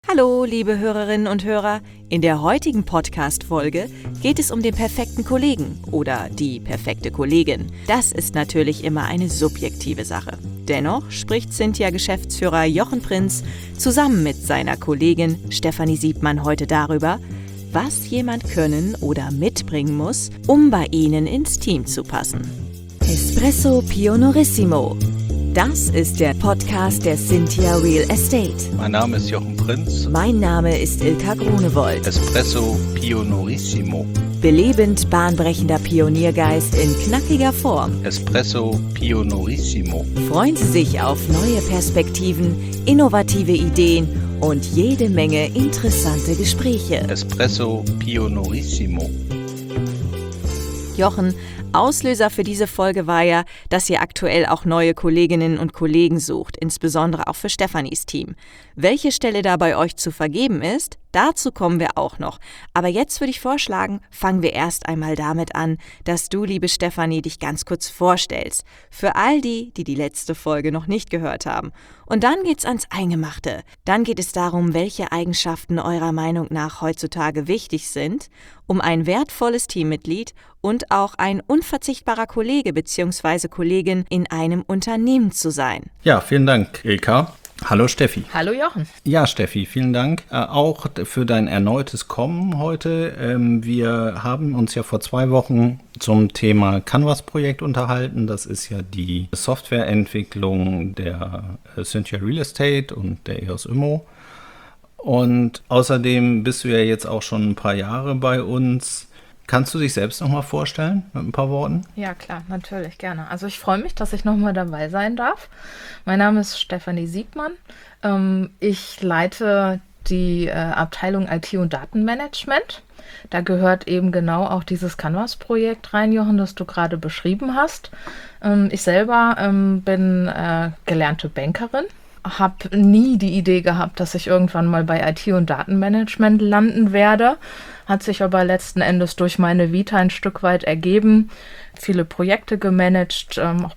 Hallo, liebe Hörerinnen und Hörer. In der heutigen Podcast-Folge geht es um den perfekten Kollegen oder die perfekte Kollegin. Das ist natürlich immer eine subjektive Sache. Dennoch spricht Cynthia-Geschäftsführer Jochen Prinz zusammen mit seiner Kollegin Stefanie Siebmann heute darüber, was jemand können oder mitbringen muss, um bei ihnen ins Team zu passen. Espresso Pionorissimo. Das ist der Podcast der Cynthia Real Estate. Mein Name ist Jochen Prinz. Mein Name ist Ilka Grunewold. Espresso Pionorissimo. Belebend bahnbrechender Pioniergeist in knackiger Form. Espresso Pionorissimo. Freuen Sie sich auf neue Perspektiven, innovative Ideen und jede Menge interessante Gespräche. Espresso Pionorissimo. Jochen, Auslöser für diese Folge war ja, dass ihr aktuell auch neue Kolleginnen und Kollegen sucht, insbesondere auch für Stefanis Team. Welche Stelle da bei euch zu vergeben ist, dazu kommen wir auch noch. Aber jetzt würde ich vorschlagen, fangen wir erst einmal damit an, dass du, liebe Stefanie, dich ganz kurz vorstellst. Für all die, die die letzte Folge noch nicht gehört haben. Und dann geht's ans Eingemachte. Dann geht es darum, welche Eigenschaften eurer Meinung nach heutzutage wichtig sind, um ein wertvolles Teammitglied und auch ein unverzichtbarer Kollege bzw. Kollegin in einem Unternehmen zu sein. Ja, vielen Dank, Ilka. Hallo Steffi. Hallo Jochen. Ja, Steffi, vielen Dank auch für dein erneutes Kommen heute. Wir haben uns ja vor 2 Wochen zum Thema Canvas-Projekt unterhalten. Das ist ja die Softwareentwicklung der Cynthia Real Estate und der EOS Immo. Und außerdem bist du ja jetzt auch schon ein paar Jahre bei uns. Kannst du dich selbst nochmal vorstellen mit ein paar Worten? Ja, klar, natürlich, gerne. Also ich freue mich, dass ich nochmal dabei sein darf. Mein Name ist Stefanie Siebmann. Ich leite die Abteilung IT und Datenmanagement. Da gehört eben genau auch dieses Canvas-Projekt rein, Jochen, das du gerade beschrieben hast. Ich selber bin gelernte Bankerin. Habe nie die Idee gehabt, dass ich irgendwann mal bei IT und Datenmanagement landen werde. Hat sich aber letzten Endes durch meine Vita ein Stück weit ergeben. Viele Projekte gemanagt, auch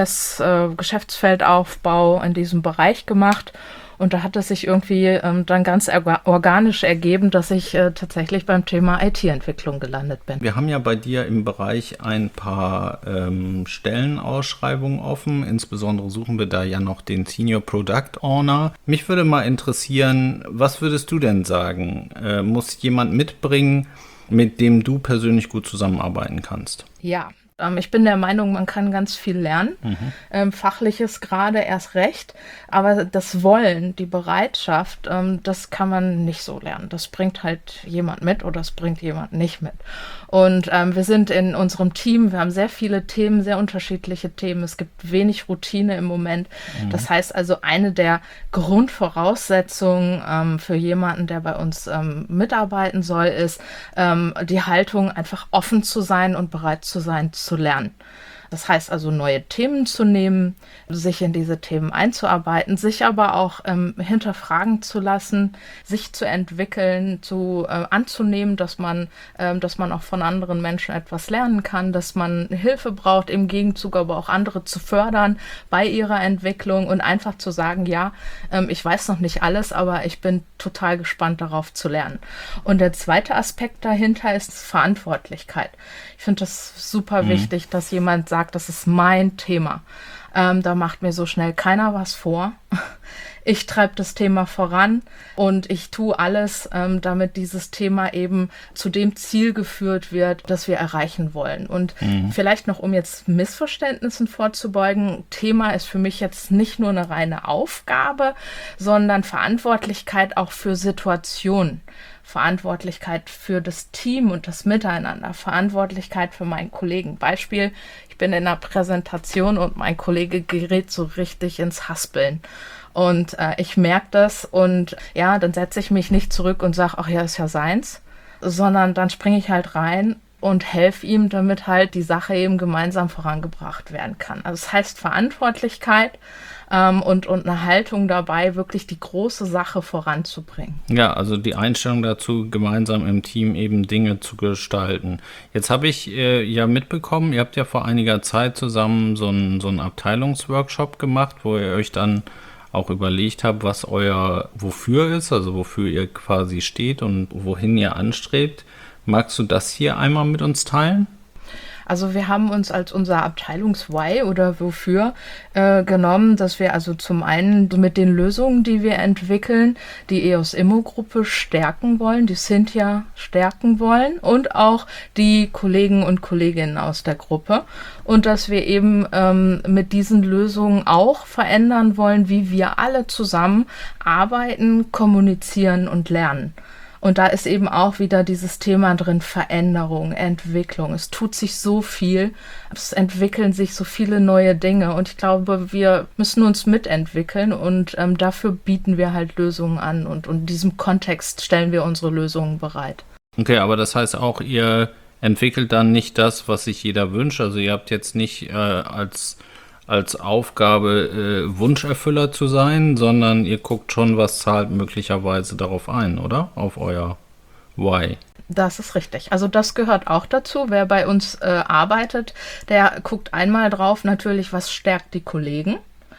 Geschäftsfeldaufbau in diesem Bereich gemacht. Und da hat es sich irgendwie dann ganz organisch ergeben, dass ich tatsächlich beim Thema IT-Entwicklung gelandet bin. Wir haben ja bei dir im Bereich ein paar Stellenausschreibungen offen. Insbesondere suchen wir da ja noch den Senior Product Owner. Mich würde mal interessieren, was würdest du denn sagen? Muss jemand mitbringen, mit dem du persönlich gut zusammenarbeiten kannst? Ja. Ich bin der Meinung, man kann ganz viel lernen, Fachliches gerade erst recht, aber das Wollen, die Bereitschaft, das kann man nicht so lernen. Das bringt halt jemand mit oder das bringt jemand nicht mit. Und wir sind in unserem Team, wir haben sehr viele Themen, sehr unterschiedliche Themen. Es gibt wenig Routine im Moment. Das heißt also, eine der Grundvoraussetzungen für jemanden, der bei uns mitarbeiten soll, ist die Haltung, einfach offen zu sein und bereit zu sein, zu lernen. Das heißt also, neue Themen zu nehmen, sich in diese Themen einzuarbeiten, sich aber auch hinterfragen zu lassen, sich zu entwickeln, anzunehmen, dass man auch von anderen Menschen etwas lernen kann, dass man Hilfe braucht, im Gegenzug aber auch andere zu fördern bei ihrer Entwicklung und einfach zu sagen, ja, ich weiß noch nicht alles, aber ich bin total gespannt darauf zu lernen. Und der zweite Aspekt dahinter ist Verantwortlichkeit. Ich finde das super wichtig, dass jemand sagt, das ist mein Thema. Da macht mir so schnell keiner was vor. Ich treibe das Thema voran und ich tue alles, damit dieses Thema eben zu dem Ziel geführt wird, das wir erreichen wollen. Und vielleicht noch, um jetzt Missverständnissen vorzubeugen, Thema ist für mich jetzt nicht nur eine reine Aufgabe, sondern Verantwortlichkeit auch für Situationen. Verantwortlichkeit für das Team und das Miteinander, Verantwortlichkeit für meinen Kollegen. Beispiel, ich bin in einer Präsentation und mein Kollege gerät so richtig ins Haspeln. Und ich merke das und ja, dann setze ich mich nicht zurück und sage, ach ja, ist ja seins, sondern dann springe ich halt rein und helfe ihm, damit halt die Sache eben gemeinsam vorangebracht werden kann. Also es heißt Verantwortlichkeit und eine Haltung dabei, wirklich die große Sache voranzubringen. Ja, also die Einstellung dazu, gemeinsam im Team eben Dinge zu gestalten. Jetzt habe ich ja mitbekommen, ihr habt ja vor einiger Zeit zusammen so einen Abteilungsworkshop gemacht, wo ihr euch dann auch überlegt habt, was euer Wofür ist, also wofür ihr quasi steht und wohin ihr anstrebt. Magst du das hier einmal mit uns teilen? Also wir haben uns als unser Abteilungs-Why oder wofür genommen, dass wir also zum einen mit den Lösungen, die wir entwickeln, die EOS Immo-Gruppe stärken wollen, die Cynthia stärken wollen und auch die Kollegen und Kolleginnen aus der Gruppe. Und dass wir eben mit diesen Lösungen auch verändern wollen, wie wir alle zusammen arbeiten, kommunizieren und lernen. Und da ist eben auch wieder dieses Thema drin, Veränderung, Entwicklung. Es tut sich so viel, es entwickeln sich so viele neue Dinge. Und ich glaube, wir müssen uns mitentwickeln und dafür bieten wir halt Lösungen an. Und in diesem Kontext stellen wir unsere Lösungen bereit. Okay, aber das heißt auch, ihr entwickelt dann nicht das, was sich jeder wünscht. Also ihr habt jetzt nicht als Aufgabe Wunscherfüller zu sein, sondern ihr guckt schon, was zahlt möglicherweise darauf ein, oder? Auf euer Why. Das ist richtig. Also das gehört auch dazu. Wer bei uns arbeitet, der guckt einmal drauf natürlich, was stärkt die Kollegen.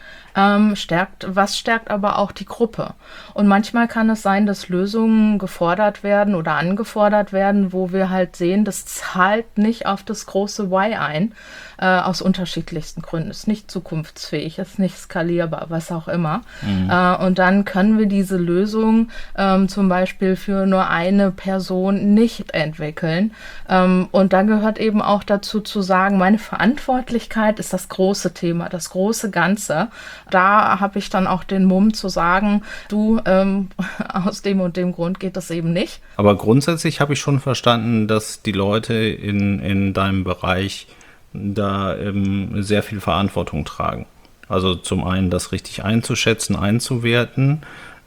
Was stärkt aber auch die Gruppe. Und manchmal kann es sein, dass Lösungen gefordert werden oder angefordert werden, wo wir halt sehen, das zahlt nicht auf das große Why ein, aus unterschiedlichsten Gründen. Ist nicht zukunftsfähig, ist nicht skalierbar, was auch immer. Und dann können wir diese Lösung zum Beispiel für nur eine Person nicht entwickeln. Und dann gehört eben auch dazu zu sagen, meine Verantwortlichkeit ist das große Thema, das große Ganze. Da habe ich dann auch den Mumm zu sagen, du, aus dem und dem Grund geht das eben nicht. Aber grundsätzlich habe ich schon verstanden, dass die Leute in deinem Bereich da sehr viel Verantwortung tragen. Also zum einen das richtig einzuschätzen, einzuwerten,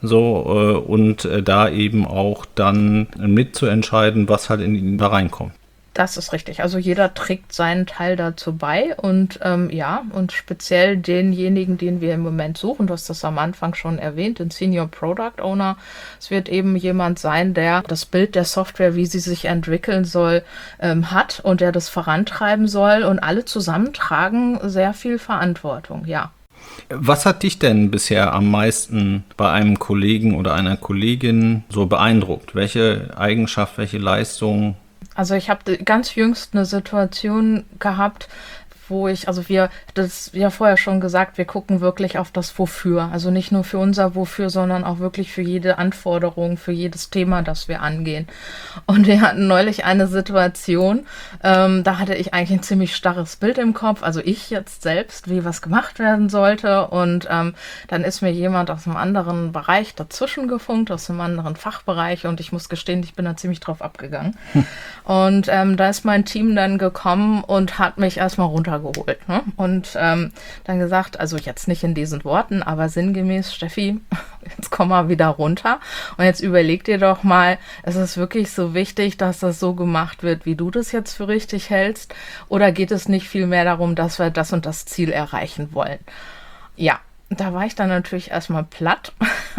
und da eben auch dann mitzuentscheiden, was halt in ihn da reinkommt. Das ist richtig. Also jeder trägt seinen Teil dazu bei und und speziell denjenigen, den wir im Moment suchen, du hast das am Anfang schon erwähnt, den Senior Product Owner. Es wird eben jemand sein, der das Bild der Software, wie sie sich entwickeln soll, hat und der das vorantreiben soll und alle zusammen tragen sehr viel Verantwortung, ja. Was hat dich denn bisher am meisten bei einem Kollegen oder einer Kollegin so beeindruckt? Welche Eigenschaft, welche Leistung? Also ich habe ganz jüngst eine Situation gehabt, wo das ja vorher schon gesagt, wir gucken wirklich auf das Wofür. Also nicht nur für unser Wofür, sondern auch wirklich für jede Anforderung, für jedes Thema, das wir angehen. Und wir hatten neulich eine Situation, da hatte ich eigentlich ein ziemlich starres Bild im Kopf, also ich jetzt selbst, wie was gemacht werden sollte. Und dann ist mir jemand aus einem anderen Bereich dazwischen gefunkt, aus einem anderen Fachbereich. Und ich muss gestehen, ich bin da ziemlich drauf abgegangen. Und da ist mein Team dann gekommen und hat mich erstmal runtergeholt. Ne? Und dann gesagt, also jetzt nicht in diesen Worten, aber sinngemäß, Steffi, jetzt komm mal wieder runter und jetzt überleg dir doch mal, ist es wirklich so wichtig, dass das so gemacht wird, wie du das jetzt für richtig hältst, oder geht es nicht viel mehr darum, dass wir das und das Ziel erreichen wollen? Ja, da war ich dann natürlich erstmal platt.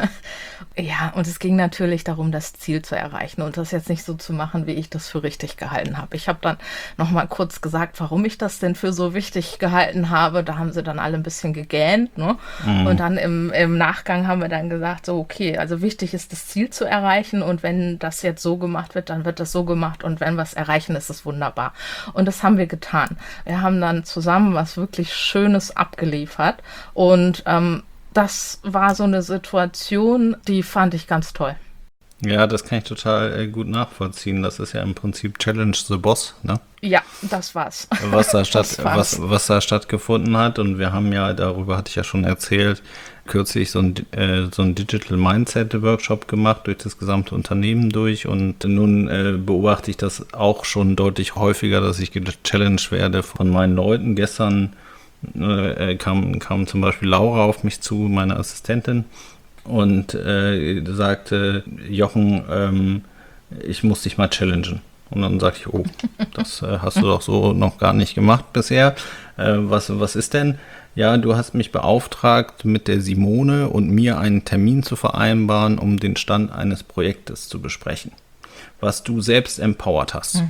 Ja, und es ging natürlich darum, das Ziel zu erreichen und das jetzt nicht so zu machen, wie ich das für richtig gehalten habe. Ich habe dann nochmal kurz gesagt, warum ich das denn für so wichtig gehalten habe. Da haben sie dann alle ein bisschen gegähnt, ne? Und dann im Nachgang haben wir dann gesagt, so okay, also wichtig ist, das Ziel zu erreichen und wenn das jetzt so gemacht wird, dann wird das so gemacht und wenn wir es erreichen, ist es wunderbar. Und das haben wir getan. Wir haben dann zusammen was wirklich Schönes abgeliefert und das war so eine Situation, die fand ich ganz toll. Ja, das kann ich total gut nachvollziehen. Das ist ja im Prinzip Challenge the Boss, ne? Ja, das war's. Was da stattgefunden hat. Und wir haben ja, darüber hatte ich ja schon erzählt, kürzlich so ein Digital Mindset Workshop gemacht, durch das gesamte Unternehmen durch. Und nun beobachte ich das auch schon deutlich häufiger, dass ich gechallenged werde von meinen Leuten. Gestern kam zum Beispiel Laura auf mich zu, meine Assistentin, und sagte, Jochen, ich muss dich mal challengen. Und dann sagte ich, oh, das hast du doch so noch gar nicht gemacht bisher. Was ist denn? Ja, du hast mich beauftragt, mit der Simone und mir einen Termin zu vereinbaren, um den Stand eines Projektes zu besprechen, was du selbst empowert hast.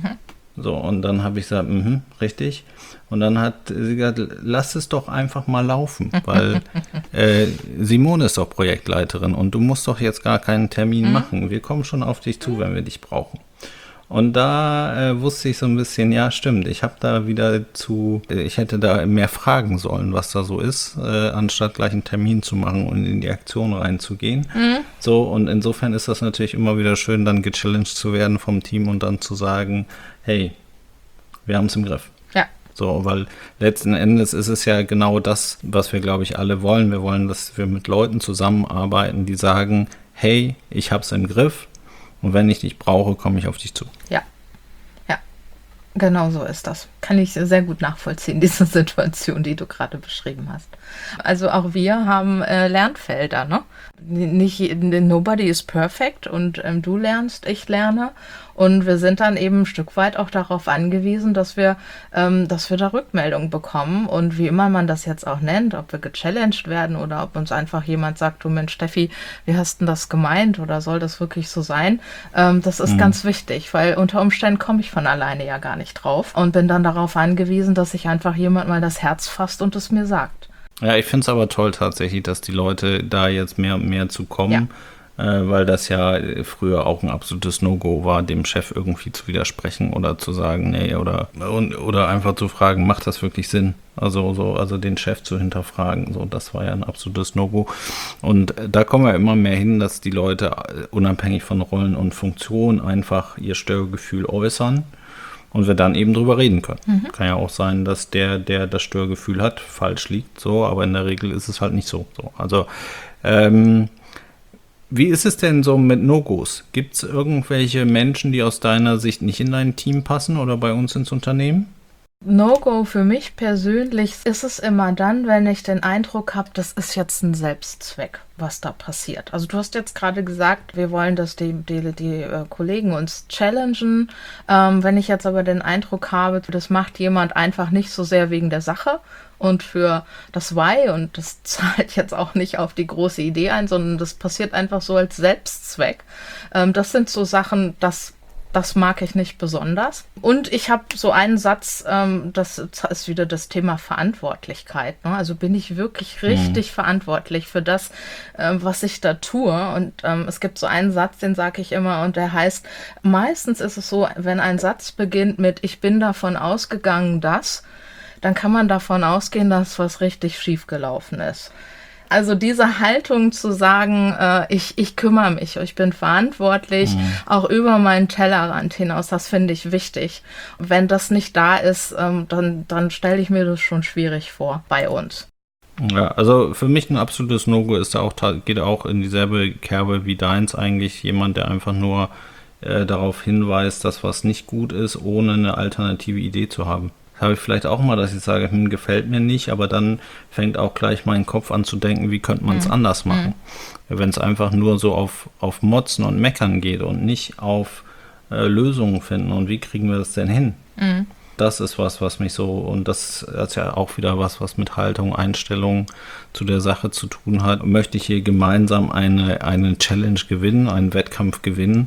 So, und dann habe ich gesagt, richtig. Und dann hat sie gesagt, lass es doch einfach mal laufen, weil Simone ist doch Projektleiterin und du musst doch jetzt gar keinen Termin machen. Wir kommen schon auf dich zu, wenn wir dich brauchen. Und da wusste ich so ein bisschen, ja stimmt, ich hätte da mehr fragen sollen, was da so ist, anstatt gleich einen Termin zu machen und in die Aktion reinzugehen. So, und insofern ist das natürlich immer wieder schön, dann gechallenged zu werden vom Team und dann zu sagen, hey, wir haben es im Griff. Ja. So, weil letzten Endes ist es ja genau das, was wir, glaube ich, alle wollen. Wir wollen, dass wir mit Leuten zusammenarbeiten, die sagen, hey, ich hab's im Griff. Und wenn ich dich brauche, komme ich auf dich zu. Ja, genau so ist das. Kann ich sehr gut nachvollziehen, diese Situation, die du gerade beschrieben hast. Also auch wir haben Lernfelder, ne? Nobody is perfect und du lernst, ich lerne. Und wir sind dann eben ein Stück weit auch darauf angewiesen, dass wir da Rückmeldungen bekommen. Und wie immer man das jetzt auch nennt, ob wir gechallenged werden oder ob uns einfach jemand sagt, du Mensch, Steffi, wie hast denn das gemeint oder soll das wirklich so sein? Das ist ganz wichtig, weil unter Umständen komme ich von alleine ja gar nicht drauf und bin dann darauf angewiesen, dass sich einfach jemand mal das Herz fasst und es mir sagt. Ja, ich finde es aber toll tatsächlich, dass die Leute da jetzt mehr und mehr zu kommen. Weil das ja früher auch ein absolutes No-Go war, dem Chef irgendwie zu widersprechen oder zu sagen, nee, oder einfach zu fragen, macht das wirklich Sinn? Also den Chef zu hinterfragen, so, das war ja ein absolutes No-Go. Und da kommen wir immer mehr hin, dass die Leute unabhängig von Rollen und Funktionen einfach ihr Störgefühl äußern und wir dann eben drüber reden können. Kann ja auch sein, dass der das Störgefühl hat, falsch liegt, so, aber in der Regel ist es halt nicht so. Also, wie ist es denn so mit No-Gos? Gibt es irgendwelche Menschen, die aus deiner Sicht nicht in dein Team passen oder bei uns ins Unternehmen? No-Go für mich persönlich ist es immer dann, wenn ich den Eindruck habe, das ist jetzt ein Selbstzweck, was da passiert. Also du hast jetzt gerade gesagt, wir wollen, dass die Kollegen uns challengen. Wenn ich jetzt aber den Eindruck habe, das macht jemand einfach nicht so sehr wegen der Sache und für das Why und das zahlt jetzt auch nicht auf die große Idee ein, sondern das passiert einfach so als Selbstzweck. Das sind so Sachen, das mag ich nicht besonders. Und ich habe so einen Satz, das ist wieder das Thema Verantwortlichkeit. Ne? Also bin ich wirklich richtig verantwortlich für das, was ich da tue. Und es gibt so einen Satz, den sage ich immer und der heißt, meistens ist es so, wenn ein Satz beginnt mit ich bin davon ausgegangen, dass, dann kann man davon ausgehen, dass was richtig schief gelaufen ist. Also diese Haltung zu sagen, ich kümmere mich, ich bin verantwortlich, auch über meinen Tellerrand hinaus, das finde ich wichtig. Wenn das nicht da ist, dann stelle ich mir das schon schwierig vor bei uns. Ja, also für mich ein absolutes No-Go ist geht auch in dieselbe Kerbe wie deins eigentlich. Jemand, der einfach nur darauf hinweist, dass was nicht gut ist, ohne eine alternative Idee zu haben. Habe ich vielleicht auch mal, dass ich sage, gefällt mir nicht, aber dann fängt auch gleich mein Kopf an zu denken, wie könnte man es anders machen. Wenn es einfach nur so auf Motzen und Meckern geht und nicht auf Lösungen finden und wie kriegen wir das denn hin? Das ist was mich so, und das ist ja auch wieder was mit Haltung, Einstellung zu der Sache zu tun hat. Möchte ich hier gemeinsam eine Challenge gewinnen, einen Wettkampf gewinnen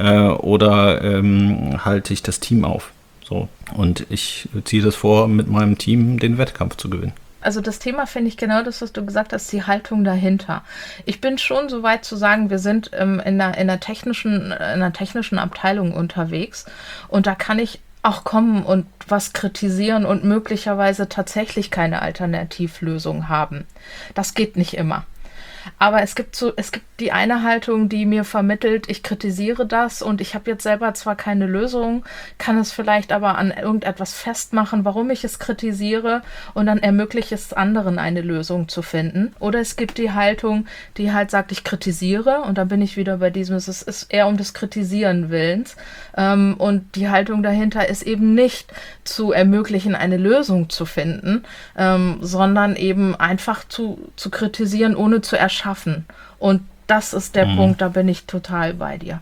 oder halte ich das Team auf? So, und ich ziehe das vor, mit meinem Team den Wettkampf zu gewinnen. Also das Thema finde ich genau das, was du gesagt hast, die Haltung dahinter. Ich bin schon so weit zu sagen, wir sind in einer technischen Abteilung unterwegs und da kann ich auch kommen und was kritisieren und möglicherweise tatsächlich keine Alternativlösung haben. Das geht nicht immer. Aber es gibt die eine Haltung, die mir vermittelt, ich kritisiere das und ich habe jetzt selber zwar keine Lösung, kann es vielleicht aber an irgendetwas festmachen, warum ich es kritisiere und dann ermöglicht es anderen eine Lösung zu finden. Oder es gibt die Haltung, die halt sagt, ich kritisiere und dann bin ich wieder bei diesem, es ist eher um des Kritisieren Willens und die Haltung dahinter ist eben nicht zu ermöglichen, eine Lösung zu finden, sondern eben einfach zu kritisieren, ohne zu erschaffen. Und das ist der Punkt, da bin ich total bei dir.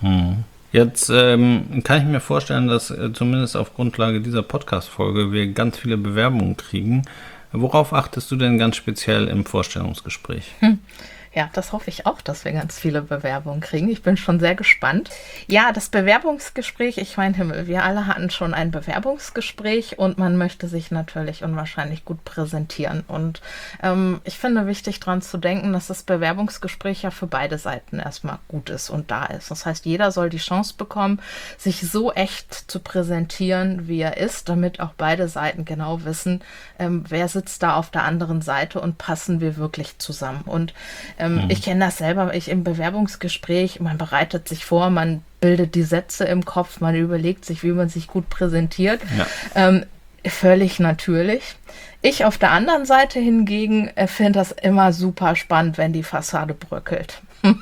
Jetzt kann ich mir vorstellen, dass zumindest auf Grundlage dieser Podcast-Folge wir ganz viele Bewerbungen kriegen. Worauf achtest du denn ganz speziell im Vorstellungsgespräch? Ja, das hoffe ich auch, dass wir ganz viele Bewerbungen kriegen. Ich bin schon sehr gespannt. Ja, das Bewerbungsgespräch, ich meine, Himmel, wir alle hatten schon ein Bewerbungsgespräch und man möchte sich natürlich unwahrscheinlich gut präsentieren. Und ich finde wichtig daran zu denken, dass das Bewerbungsgespräch ja für beide Seiten erstmal gut ist und da ist. Das heißt, jeder soll die Chance bekommen, sich so echt zu präsentieren, wie er ist, damit auch beide Seiten genau wissen, wer sitzt da auf der anderen Seite und passen wir wirklich zusammen. Und ich kenne das selber, im Bewerbungsgespräch, man bereitet sich vor, man bildet die Sätze im Kopf, man überlegt sich, wie man sich gut präsentiert. Ja. Völlig natürlich. Ich auf der anderen Seite hingegen finde das immer super spannend, wenn die Fassade bröckelt.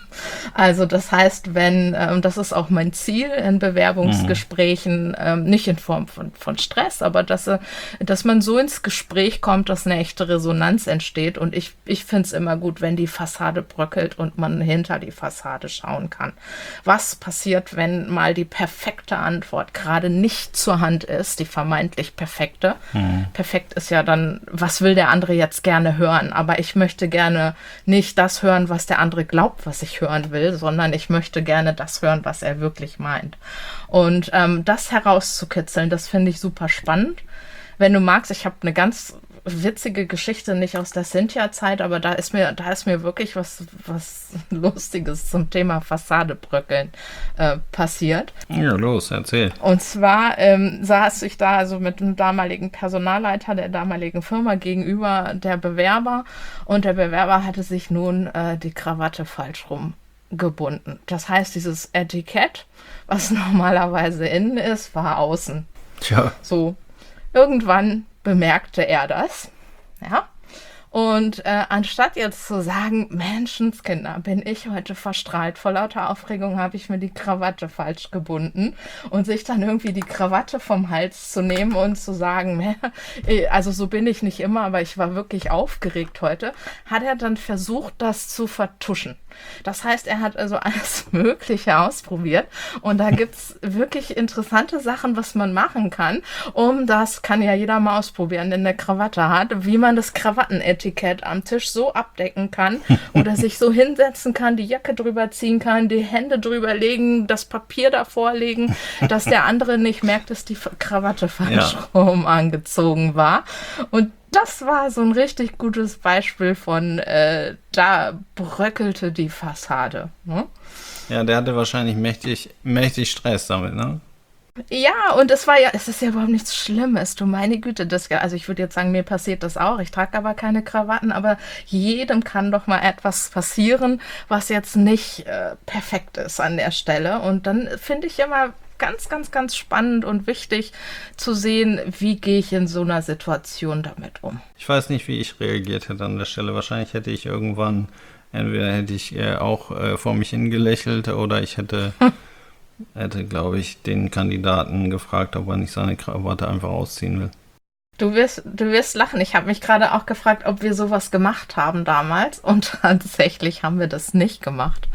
Also das heißt, das ist auch mein Ziel in Bewerbungsgesprächen, nicht in Form von Stress, aber dass man so ins Gespräch kommt, dass eine echte Resonanz entsteht. Und ich finde es immer gut, wenn die Fassade bröckelt und man hinter die Fassade schauen kann. Was passiert, wenn mal die perfekte Antwort gerade nicht zur Hand ist, die vermeintlich perfekte? Perfekt ist ja dann, was will der andere jetzt gerne hören? Aber ich möchte gerne nicht das hören, was der andere glaubt, was ich hören will, sondern ich möchte gerne das hören, was er wirklich meint. Und das herauszukitzeln, das finde ich super spannend. Wenn du magst, ich habe eine ganz witzige Geschichte, nicht aus der Cynthia-Zeit, aber da ist mir wirklich was Lustiges zum Thema Fassade bröckeln passiert. Ja, los, erzähl. Und zwar saß ich da also mit dem damaligen Personalleiter der damaligen Firma gegenüber der Bewerber und der Bewerber hatte sich nun die Krawatte falsch rum gebunden. Das heißt, dieses Etikett, was normalerweise innen ist, war außen. Tja. So, irgendwann bemerkte er das, ja, und anstatt jetzt zu sagen, Menschenskinder, bin ich heute verstrahlt, vor lauter Aufregung habe ich mir die Krawatte falsch gebunden und sich dann irgendwie die Krawatte vom Hals zu nehmen und zu sagen, also so bin ich nicht immer, aber ich war wirklich aufgeregt heute, hat er dann versucht, das zu vertuschen. Das heißt, er hat also alles Mögliche ausprobiert und da gibt es wirklich interessante Sachen, was man machen kann, das kann ja jeder mal ausprobieren, der eine Krawatte hat, wie man das Krawattenetikett am Tisch so abdecken kann oder sich so hinsetzen kann, die Jacke drüber ziehen kann, die Hände drüber legen, das Papier davor legen, dass der andere nicht merkt, dass die Krawatte falsch rum angezogen war. Und das war so ein richtig gutes Beispiel von, da bröckelte die Fassade. Ne? Ja, der hatte wahrscheinlich mächtig Stress damit, ne? Ja, und es ist ja überhaupt nichts Schlimmes, du meine Güte, also ich würde jetzt sagen, mir passiert das auch, ich trage aber keine Krawatten, aber jedem kann doch mal etwas passieren, was jetzt nicht perfekt ist an der Stelle und dann finde ich immer ganz, ganz, ganz spannend und wichtig zu sehen, wie gehe ich in so einer Situation damit um. Ich weiß nicht, wie ich reagiert hätte an der Stelle, wahrscheinlich hätte ich irgendwann, entweder hätte ich auch vor mich hingelächelt oder ich hätte, glaube ich, den Kandidaten gefragt, ob er nicht seine Krawatte einfach ausziehen will. Du wirst lachen. Ich habe mich gerade auch gefragt, ob wir sowas gemacht haben damals. Und tatsächlich haben wir das nicht gemacht.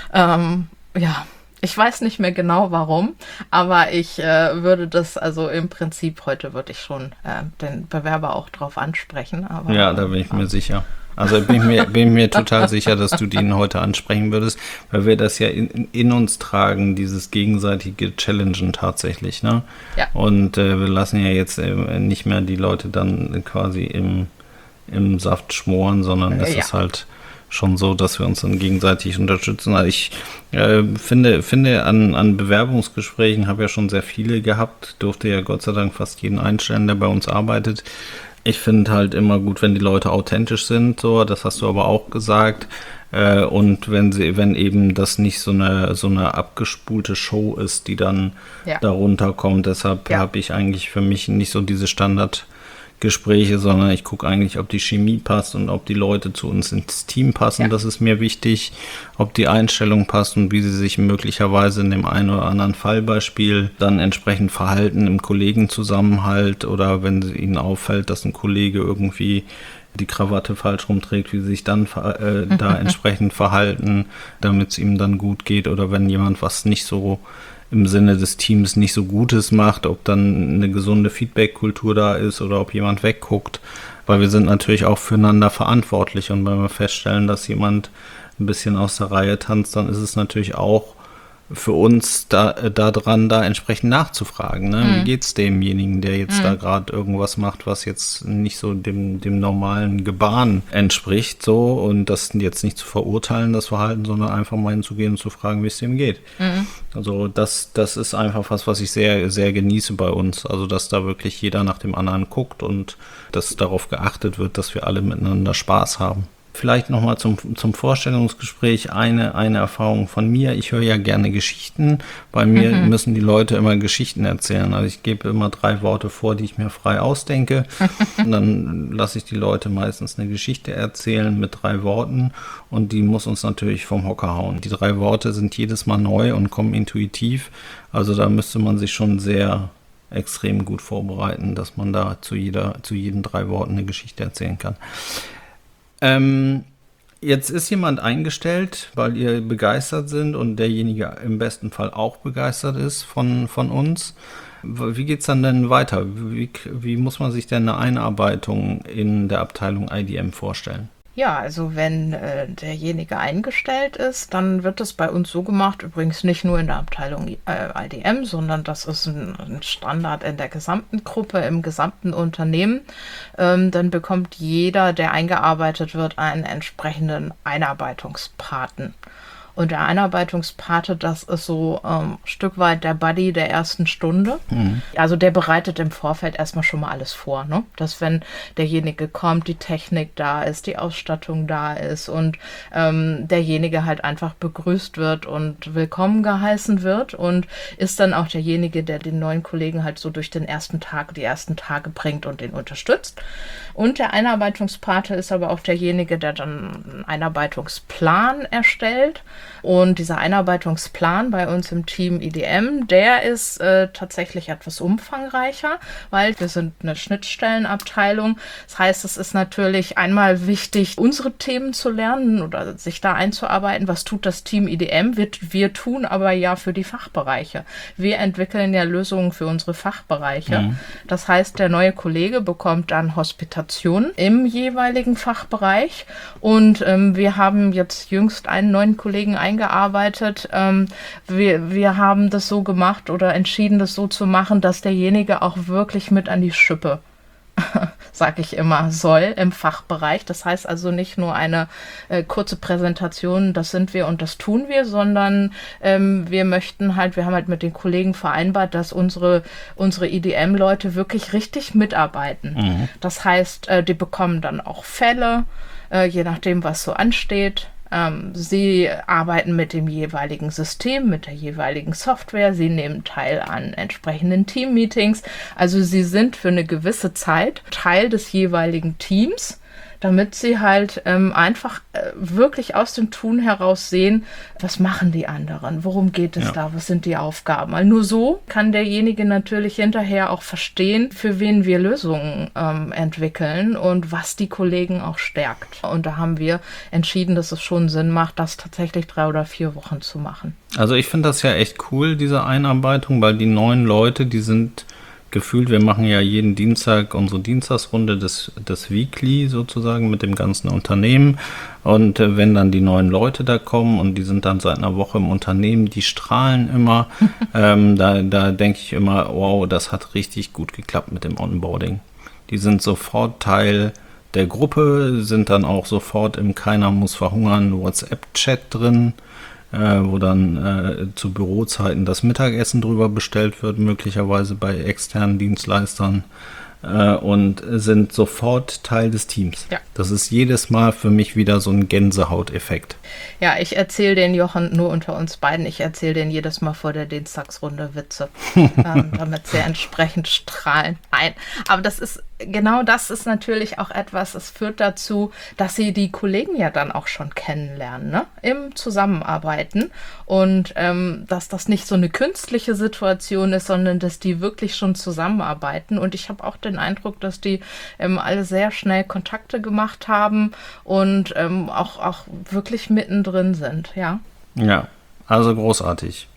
Ja, ich weiß nicht mehr genau warum, aber ich würde das, also im Prinzip heute würde ich schon den Bewerber auch drauf ansprechen. Aber, ja, da bin ich mir sicher. Also bin mir total sicher, dass du den heute ansprechen würdest, weil wir das ja in uns tragen, dieses gegenseitige Challengen tatsächlich, ne? Ja. Und wir lassen ja jetzt nicht mehr die Leute dann quasi im Saft schmoren, sondern es ist halt schon so, dass wir uns dann gegenseitig unterstützen. Also ich finde an Bewerbungsgesprächen, habe ja schon sehr viele gehabt, durfte ja Gott sei Dank fast jeden einstellen, der bei uns arbeitet. Ich finde halt immer gut, wenn die Leute authentisch sind, so, das hast du aber auch gesagt. Und wenn eben das nicht so eine abgespulte Show ist, die dann darunter kommt. Deshalb habe ich eigentlich für mich nicht so diese Standardgespräche, sondern ich gucke eigentlich, ob die Chemie passt und ob die Leute zu uns ins Team passen. Ja. Das ist mir wichtig, ob die Einstellung passt und wie sie sich möglicherweise in dem einen oder anderen Fallbeispiel dann entsprechend verhalten im Kollegenzusammenhalt oder wenn ihnen auffällt, dass ein Kollege irgendwie die Krawatte falsch rumträgt, wie sie sich dann da entsprechend verhalten, damit es ihm dann gut geht oder wenn jemand was nicht so im Sinne des Teams nicht so Gutes macht, ob dann eine gesunde Feedback-Kultur da ist oder ob jemand wegguckt, weil wir sind natürlich auch füreinander verantwortlich und wenn wir feststellen, dass jemand ein bisschen aus der Reihe tanzt, dann ist es natürlich auch für uns da dran, da entsprechend nachzufragen. Ne? Wie geht's demjenigen, der jetzt da gerade irgendwas macht, was jetzt nicht so dem normalen Gebaren entspricht, so, und das jetzt nicht zu verurteilen, das Verhalten, sondern einfach mal hinzugehen und zu fragen, wie es dem geht. Also das ist einfach was ich sehr, sehr genieße bei uns. Also dass da wirklich jeder nach dem anderen guckt und dass darauf geachtet wird, dass wir alle miteinander Spaß haben. Vielleicht nochmal zum Vorstellungsgespräch eine Erfahrung von mir. Ich höre ja gerne Geschichten. Bei mir müssen die Leute immer Geschichten erzählen. Also ich gebe immer 3 Worte vor, die ich mir frei ausdenke. Und dann lasse ich die Leute meistens eine Geschichte erzählen mit 3 Worten. Und die muss uns natürlich vom Hocker hauen. Die 3 Worte sind jedes Mal neu und kommen intuitiv. Also da müsste man sich schon sehr extrem gut vorbereiten, dass man da zu jeden 3 Worten eine Geschichte erzählen kann. Jetzt ist jemand eingestellt, weil ihr begeistert sind und derjenige im besten Fall auch begeistert ist von uns. Wie geht's dann denn weiter? Wie muss man sich denn eine Einarbeitung in der Abteilung IDM vorstellen? Ja, also wenn derjenige eingestellt ist, dann wird es bei uns so gemacht, übrigens nicht nur in der Abteilung IDM, sondern das ist ein Standard in der gesamten Gruppe, im gesamten Unternehmen. Dann bekommt jeder, der eingearbeitet wird, einen entsprechenden Einarbeitungspaten. Und der Einarbeitungspate, das ist so ein Stück weit der Buddy der ersten Stunde. Also der bereitet im Vorfeld erstmal schon mal alles vor, ne? Dass wenn derjenige kommt, die Technik da ist, die Ausstattung da ist und derjenige halt einfach begrüßt wird und willkommen geheißen wird und ist dann auch derjenige, der den neuen Kollegen halt so durch die ersten Tage bringt und den unterstützt. Und der Einarbeitungspate ist aber auch derjenige, der dann einen Einarbeitungsplan erstellt. Und dieser Einarbeitungsplan bei uns im Team IDM, der ist tatsächlich etwas umfangreicher, weil wir sind eine Schnittstellenabteilung. Das heißt, es ist natürlich einmal wichtig, unsere Themen zu lernen oder sich da einzuarbeiten. Was tut das Team IDM? Wir tun aber ja für die Fachbereiche. Wir entwickeln ja Lösungen für unsere Fachbereiche. Das heißt, der neue Kollege bekommt dann Hospitation im jeweiligen Fachbereich. Und wir haben jetzt jüngst einen neuen Kollegen eingearbeitet. Wir haben das so gemacht oder entschieden, das so zu machen, dass derjenige auch wirklich mit an die Schippe, sag ich immer, soll im Fachbereich. Das heißt also nicht nur eine kurze Präsentation, das sind wir und das tun wir, sondern wir haben halt mit den Kollegen vereinbart, dass unsere IDM-Leute wirklich richtig mitarbeiten. Das heißt, die bekommen dann auch Fälle, je nachdem, was so ansteht. Sie arbeiten mit dem jeweiligen System, mit der jeweiligen Software. Sie nehmen teil an entsprechenden Team-Meetings. Also sie sind für eine gewisse Zeit Teil des jeweiligen Teams, damit sie halt einfach wirklich aus dem Tun heraus sehen, was machen die anderen, worum geht es da, was sind die Aufgaben. Weil nur so kann derjenige natürlich hinterher auch verstehen, für wen wir Lösungen entwickeln und was die Kollegen auch stärkt. Und da haben wir entschieden, dass es schon Sinn macht, das tatsächlich 3 oder 4 Wochen zu machen. Also ich finde das ja echt cool, diese Einarbeitung, weil die neuen Leute, die sind gefühlt, wir machen ja jeden Dienstag unsere Dienstagsrunde des Weekly sozusagen mit dem ganzen Unternehmen, und wenn dann die neuen Leute da kommen und die sind dann seit einer Woche im Unternehmen, die strahlen immer, da denke ich immer, wow, das hat richtig gut geklappt mit dem Onboarding. Die sind sofort Teil der Gruppe, sind dann auch sofort im Keiner muss verhungern WhatsApp-Chat drin, wo dann zu Bürozeiten das Mittagessen drüber bestellt wird, möglicherweise bei externen Dienstleistern, und sind sofort Teil des Teams. Ja. Das ist jedes Mal für mich wieder so ein Gänsehauteffekt. Ja, ich erzähle den Jochen nur unter uns beiden. Ich erzähle den jedes Mal vor der Dienstagsrunde Witze, damit sie entsprechend strahlen. Nein, aber das ist natürlich auch etwas, es führt dazu, dass sie die Kollegen ja dann auch schon kennenlernen, ne? Im Zusammenarbeiten, und dass das nicht so eine künstliche Situation ist, sondern dass die wirklich schon zusammenarbeiten. Und ich habe auch den Eindruck, dass die alle sehr schnell Kontakte gemacht haben und auch wirklich mittendrin sind, ja. Ja, also großartig.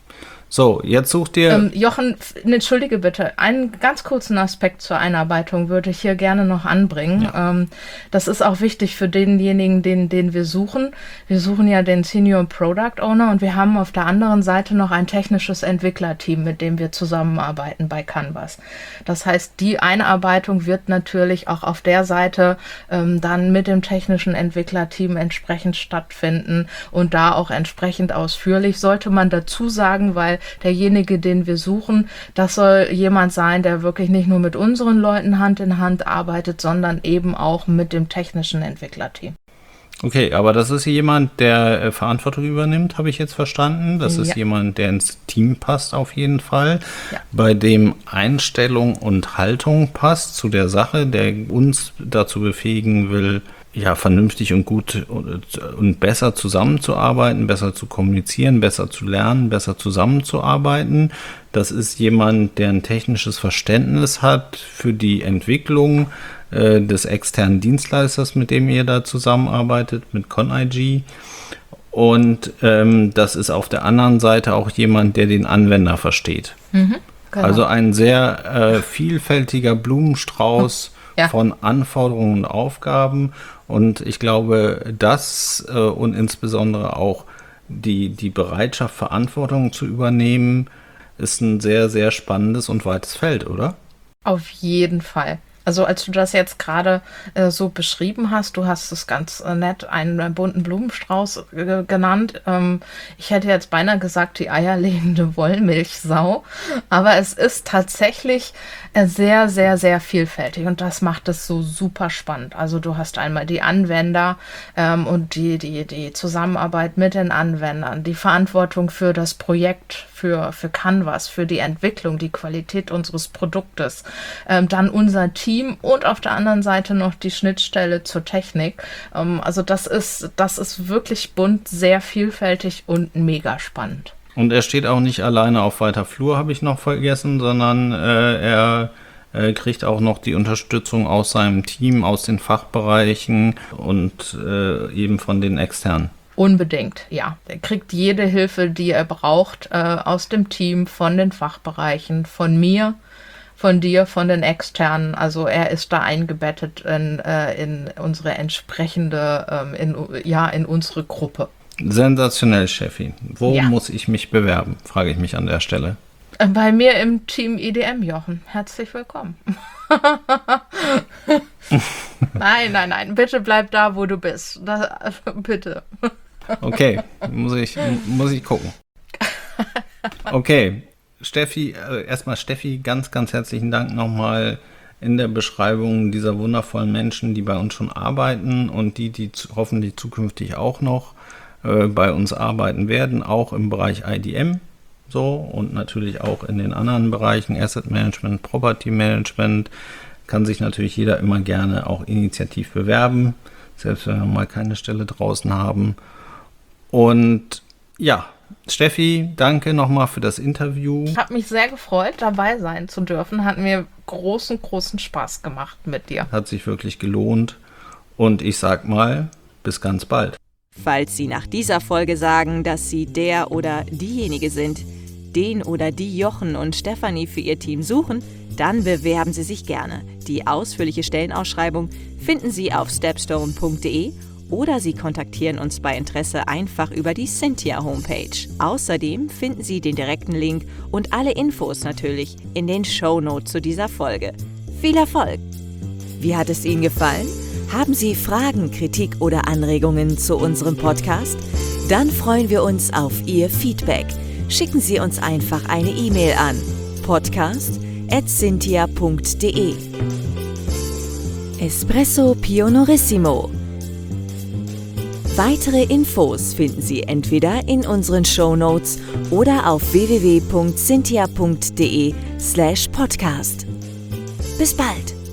So, jetzt sucht ihr... Jochen, entschuldige bitte, einen ganz kurzen Aspekt zur Einarbeitung würde ich hier gerne noch anbringen. Ja. Das ist auch wichtig für denjenigen, den wir suchen. Wir suchen ja den Senior Product Owner und wir haben auf der anderen Seite noch ein technisches Entwicklerteam, mit dem wir zusammenarbeiten bei Canvas. Das heißt, die Einarbeitung wird natürlich auch auf der Seite dann mit dem technischen Entwicklerteam entsprechend stattfinden und da auch entsprechend ausführlich, sollte man dazu sagen, weil derjenige, den wir suchen, das soll jemand sein, der wirklich nicht nur mit unseren Leuten Hand in Hand arbeitet, sondern eben auch mit dem technischen Entwicklerteam. Okay, aber das ist jemand, der Verantwortung übernimmt, habe ich jetzt verstanden. Das ist jemand, der ins Team passt auf jeden Fall, bei dem Einstellung und Haltung passt zu der Sache, der uns dazu befähigen will, ja, vernünftig und gut und besser zusammenzuarbeiten, besser zu kommunizieren, besser zu lernen, besser zusammenzuarbeiten. Das ist jemand, der ein technisches Verständnis hat für die Entwicklung des externen Dienstleisters, mit dem ihr da zusammenarbeitet, mit ConIG. Und das ist auf der anderen Seite auch jemand, der den Anwender versteht. Mhm, genau. Also ein sehr vielfältiger Blumenstrauß von Anforderungen und Aufgaben. Und ich glaube, das und insbesondere auch die Bereitschaft, Verantwortung zu übernehmen, ist ein sehr, sehr spannendes und weites Feld, oder? Auf jeden Fall. Also als du das jetzt gerade so beschrieben hast, du hast es ganz nett einen bunten Blumenstrauß genannt. Ich hätte jetzt beinahe gesagt, die eierlegende Wollmilchsau. Aber es ist tatsächlich sehr, sehr, sehr vielfältig und das macht es so super spannend. Also du hast einmal die Anwender und die Zusammenarbeit mit den Anwendern, die Verantwortung für das Projekt, für Canvas, für die Entwicklung, die Qualität unseres Produktes, dann unser Team und auf der anderen Seite noch die Schnittstelle zur Technik. Also das ist wirklich bunt, sehr vielfältig und mega spannend. Und er steht auch nicht alleine auf weiter Flur, habe ich noch vergessen, sondern er kriegt auch noch die Unterstützung aus seinem Team, aus den Fachbereichen und eben von den Externen. Unbedingt, ja. Er kriegt jede Hilfe, die er braucht, aus dem Team, von den Fachbereichen, von mir, von dir, von den Externen. Also er ist da eingebettet in unsere entsprechende, in unsere Gruppe. Sensationell, Steffi. Wo muss ich mich bewerben, frage ich mich an der Stelle. Bei mir im Team IDM, Jochen. Herzlich willkommen. Nein, bitte bleib da, wo du bist. Bitte. Okay, muss ich gucken. Okay, Steffi, erstmal Steffi, ganz, ganz herzlichen Dank nochmal in der Beschreibung dieser wundervollen Menschen, die bei uns schon arbeiten und die hoffentlich zukünftig auch noch bei uns arbeiten werden, auch im Bereich IDM so und natürlich auch in den anderen Bereichen Asset Management, Property Management, kann sich natürlich jeder immer gerne auch initiativ bewerben, selbst wenn wir mal keine Stelle draußen haben. Und ja, Steffi, danke nochmal für das Interview. Ich habe mich sehr gefreut, dabei sein zu dürfen. Hat mir großen, großen Spaß gemacht mit dir. Hat sich wirklich gelohnt und ich sag mal, bis ganz bald. Falls Sie nach dieser Folge sagen, dass Sie der oder diejenige sind, den oder die Jochen und Stefanie für Ihr Team suchen, dann bewerben Sie sich gerne. Die ausführliche Stellenausschreibung finden Sie auf stepstone.de oder Sie kontaktieren uns bei Interesse einfach über die Cynthia-Homepage. Außerdem finden Sie den direkten Link und alle Infos natürlich in den Shownotes zu dieser Folge. Viel Erfolg! Wie hat es Ihnen gefallen? Haben Sie Fragen, Kritik oder Anregungen zu unserem Podcast? Dann freuen wir uns auf Ihr Feedback. Schicken Sie uns einfach eine E-Mail an podcast@cynthia.de. Espresso Pionorissimo. Weitere Infos finden Sie entweder in unseren Shownotes oder auf www.cynthia.de/podcast. Bis bald!